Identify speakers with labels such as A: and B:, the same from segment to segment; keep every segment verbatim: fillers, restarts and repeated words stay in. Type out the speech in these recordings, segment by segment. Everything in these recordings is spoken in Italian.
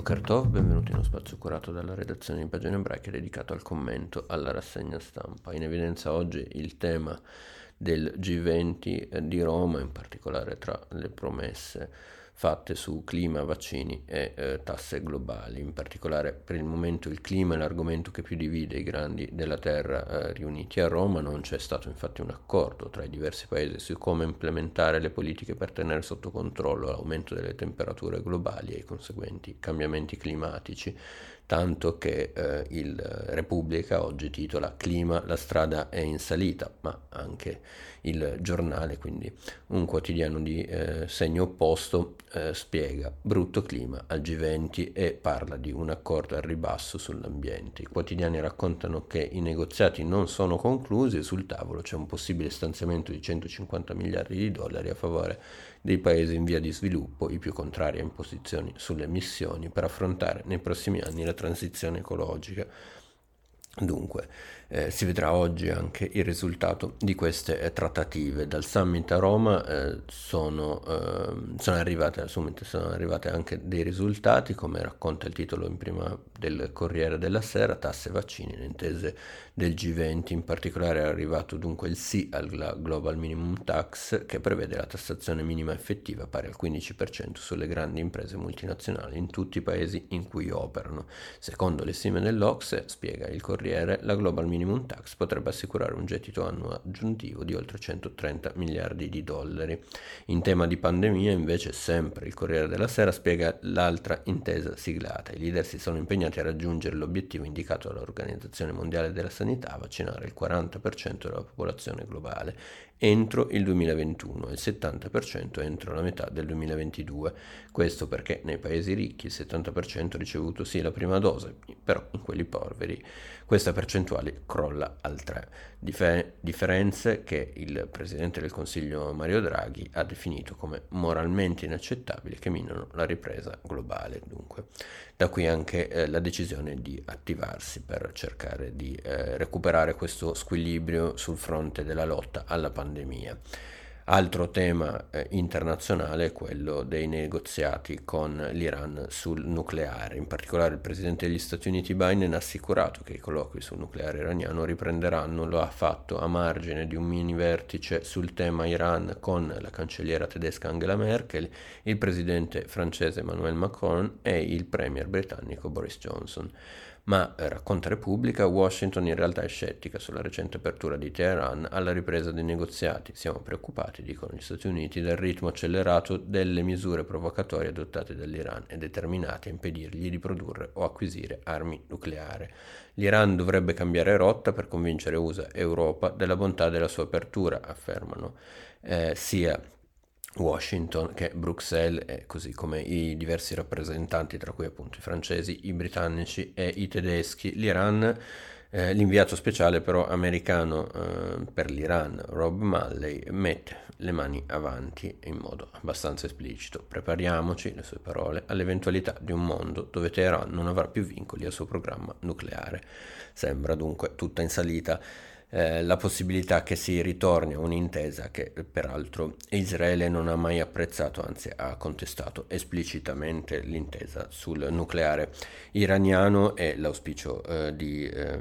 A: Boker Tov, benvenuti in uno spazio curato dalla redazione di Pagine Ebraiche dedicato al commento alla rassegna stampa. In evidenza oggi il tema del G venti di Roma, in particolare tra le promesse fatte su clima, vaccini e eh, tasse globali. In particolare per il momento il clima è l'argomento che più divide i grandi della terra eh, riuniti a Roma. Non c'è stato infatti un accordo tra i diversi paesi su come implementare le politiche per tenere sotto controllo l'aumento delle temperature globali e i conseguenti cambiamenti climatici, tanto che eh, il Repubblica oggi titola Clima, la strada è in salita, ma anche il Giornale, quindi un quotidiano di eh, segno opposto, eh, spiega brutto clima al G venti e parla di un accordo al ribasso sull'ambiente. I quotidiani raccontano che i negoziati non sono conclusi e sul tavolo c'è un possibile stanziamento di centocinquanta miliardi di dollari a favore dei paesi in via di sviluppo, i più contrari a imposizioni sulle emissioni, per affrontare nei prossimi anni la transizione ecologica. Dunque, eh, si vedrà oggi anche il risultato di queste eh, trattative. Dal summit a Roma eh, sono, eh, sono, arrivate, al summit sono arrivate anche dei risultati, come racconta il titolo in prima del Corriere della Sera, tasse e vaccini, le intese del G venti. In particolare è arrivato dunque il sì alla Global Minimum Tax, che prevede la tassazione minima effettiva pari al quindici per cento sulle grandi imprese multinazionali in tutti i paesi in cui operano. Secondo le stime dell'O C S E, spiega il Corriere, la Global Minimum Tax potrebbe assicurare un gettito annuo aggiuntivo di oltre centotrenta miliardi di dollari. In tema di pandemia, invece, sempre il Corriere della Sera spiega l'altra intesa siglata. I leader si sono impegnati a raggiungere l'obiettivo indicato dall'Organizzazione Mondiale della Sanità, a vaccinare il quaranta per cento della popolazione globale entro il duemilaventuno e il settanta per cento entro la metà del duemilaventidue. Questo perché nei paesi ricchi il settanta per cento ha ricevuto sì la prima dose, però in quelli poveri questa percentuale crolla al tre per cento. Differ- differenze che il Presidente del Consiglio Mario Draghi ha definito come moralmente inaccettabili, che minano la ripresa globale. Dunque, da qui anche eh, la decisione di attivarsi per cercare di eh, recuperare questo squilibrio sul fronte della lotta alla pandemia. Altro tema eh, internazionale è quello dei negoziati con l'Iran sul nucleare. In particolare il presidente degli Stati Uniti Biden ha assicurato che i colloqui sul nucleare iraniano riprenderanno. Lo ha fatto a margine di un mini vertice sul tema Iran con la cancelliera tedesca Angela Merkel, il presidente francese Emmanuel Macron e il premier britannico Boris Johnson. Ma, eh, racconta Repubblica, Washington in realtà è scettica sulla recente apertura di Teheran alla ripresa dei negoziati. Siamo preoccupati, dicono gli Stati Uniti, dal ritmo accelerato delle misure provocatorie adottate dall'Iran e determinate a impedirgli di produrre o acquisire armi nucleari. L'Iran dovrebbe cambiare rotta per convincere U S A e Europa della bontà della sua apertura, affermano eh, sia Washington che Bruxelles, e così come i diversi rappresentanti, tra cui appunto i francesi, i britannici e i tedeschi. L'Iran, eh, l'inviato speciale però americano eh, per l'Iran, Rob Malley, mette le mani avanti in modo abbastanza esplicito. Prepariamoci, le sue parole, all'eventualità di un mondo dove Teheran non avrà più vincoli al suo programma nucleare. Sembra dunque tutta in salita Eh, la possibilità che si ritorni a un'intesa che peraltro Israele non ha mai apprezzato, anzi ha contestato esplicitamente l'intesa sul nucleare iraniano, e l'auspicio eh, di, eh,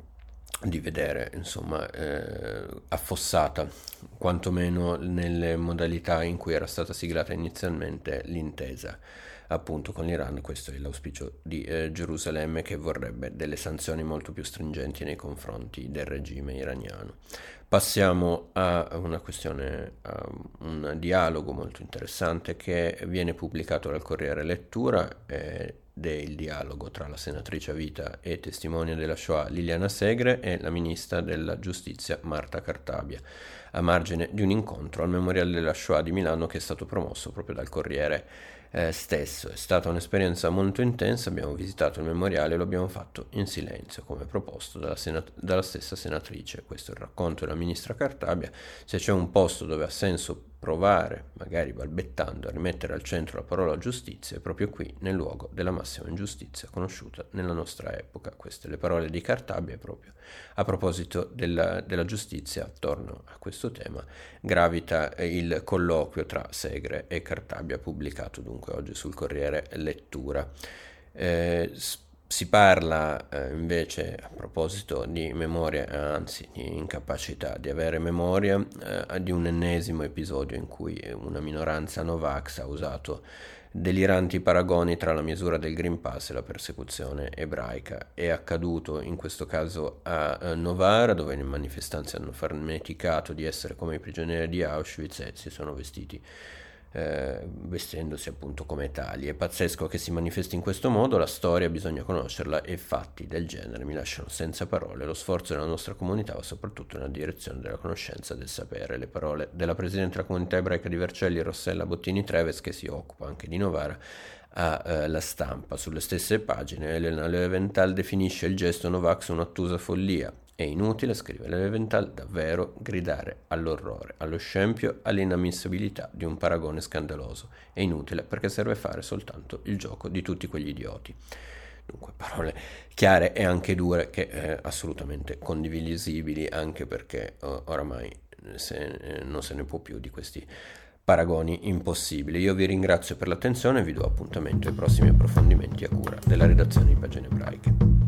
A: di vedere insomma eh, affossata quantomeno nelle modalità in cui era stata siglata inizialmente l'intesa appunto con l'Iran. Questo è l'auspicio di eh, Gerusalemme, che vorrebbe delle sanzioni molto più stringenti nei confronti del regime iraniano. Passiamo a una questione, a un dialogo molto interessante che viene pubblicato dal Corriere Lettura, ed è il dialogo tra la senatrice a vita e testimone della Shoah Liliana Segre e la ministra della Giustizia Marta Cartabia, a margine di un incontro al Memoriale della Shoah di Milano che è stato promosso proprio dal Corriere eh, stesso. È stata un'esperienza molto intensa, abbiamo visitato il memoriale e lo abbiamo fatto in silenzio, come proposto dalla, senat- dalla stessa senatrice. Questo è il racconto della ministra Cartabia. Se c'è un posto dove ha senso provare, magari balbettando, a rimettere al centro la parola giustizia, è proprio qui, nel luogo della massima ingiustizia conosciuta nella nostra epoca. Queste le parole di Cartabia, proprio a proposito della, della giustizia. Attorno a questo tema gravita il colloquio tra Segre e Cartabia, pubblicato dunque oggi sul Corriere Lettura. Eh, s- si parla eh, invece a proposito di memoria, anzi di incapacità di avere memoria, eh, di un ennesimo episodio in cui una minoranza Novax ha usato deliranti paragoni tra la misura del Green Pass e la persecuzione ebraica. È accaduto in questo caso a eh, Novara, dove i manifestanti hanno farneticato di essere come i prigionieri di Auschwitz e si sono vestiti eh, vestendosi appunto come tali. È pazzesco che si manifesti in questo modo, la storia bisogna conoscerla e fatti del genere mi lasciano senza parole. Lo sforzo della nostra comunità va soprattutto nella direzione della conoscenza e del sapere. Le parole della presidente della comunità ebraica di Vercelli, Rossella Bottini Treves, che si occupa anche di Novara, a eh, La Stampa. Sulle stesse pagine Elena Leventhal definisce il gesto Novax un'ottusa follia. È inutile, scrive Leventhal, davvero gridare all'orrore, allo scempio, all'inammissibilità di un paragone scandaloso. È inutile perché serve fare soltanto il gioco di tutti quegli idioti. Dunque, parole chiare e anche dure che eh, assolutamente condivisibili, anche perché eh, oramai se, eh, non se ne può più di questi paragoni impossibili. Io vi ringrazio per l'attenzione e vi do appuntamento ai prossimi approfondimenti a cura della redazione di Pagine Ebraiche.